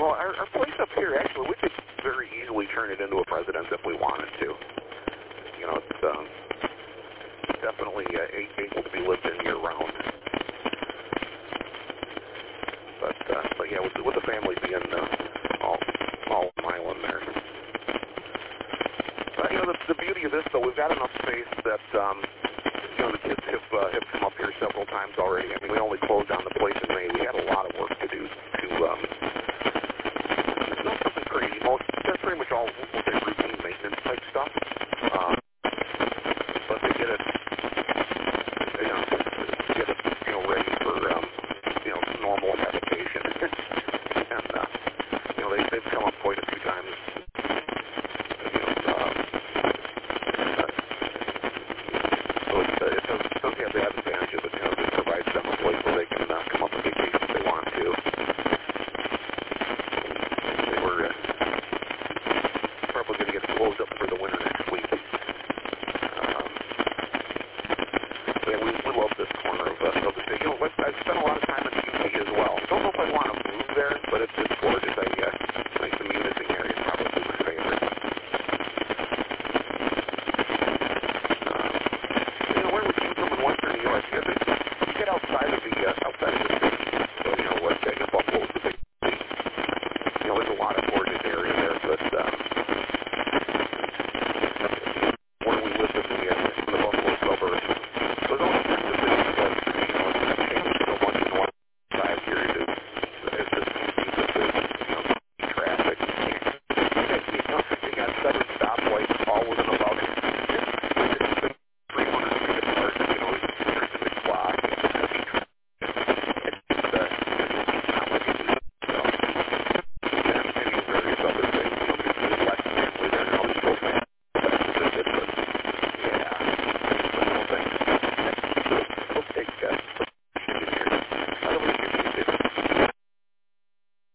Well, our place up here, actually, we could very easily turn it into a residence if we wanted to. You know, it's definitely able to be lived in year-round. But yeah, with the family being all on the island there. But, you know, the beauty of this, though, we've got enough space that, you know, the kids have come up here several times already. I mean, we only closed down the place in May. We had